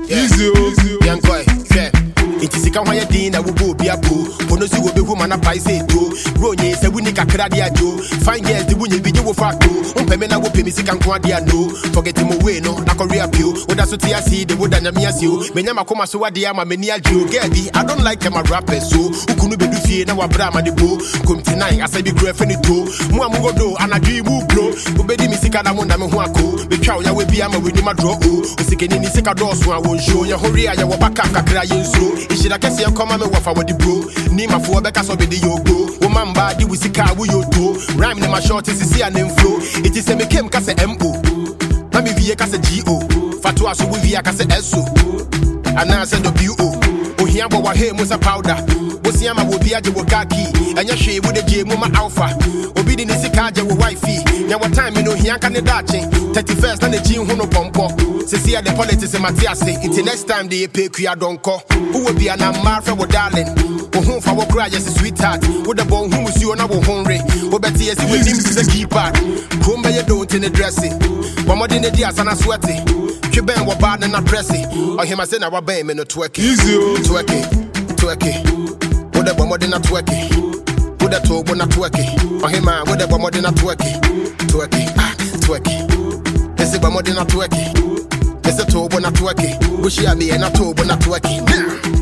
Easy, young boy, yeah. It is a kind of thing that will be a poo. Ponosi will be woman a pice too. Ronye is a winning a cradia do. Fine girls, the winning video will fact too. Pemena will pay me sick and quadia no. Forget him away, no, like a real pew. What that's what I see, the wood and a mias you. Menyama coma so what the ama menia Jew. Gabby, I don't like him a rapper, so who couldn't be doing now a brama the boo. Come tonight, I say be greffing too. Muamu do, and I dream will blow. Obedi me sick and I want them who be chow ya will be ama with my draw. Sick in the sick doors, so I won't show you. Hurry, I will back up a crying slow. Should I guess you come and waff with the bro? Nima for Becca so be the yogo. Woman body with the car with your toe. Rhyme in my short is see an inflow. It is a McKim Cassa MO. Let me via Cassa GO. Fatua so via Cassa SO. And now I said the BO. Oh, here what hair was a powder. Osiama will be at the Wakaki. And your shade with the J Muma Alpha. Obedient is a carja with wifey. Now what time you know here can the Dachi. 31st and the Jim Hono Pompo. See the politics in Matthias. It's the next time they pay Kuya Donko. Who will be an Amarfa or darling? Who for what cry as a sweetheart? With the bone who was you and I will hungry. But Betty as with him is a keeper. Come by your don't in the dressing. But more than the dias and I sweaty. Cuban were bad and not pressing. Or him I said our bay men twerk. Easy. Twerky. With the bomber than a twerky. With the toe when I twerky. Or him I with the bomber than a twerky. Twerky. This is bomber than a twerky. It's a toe when I twerky. Wish I be in a toe when I twerky.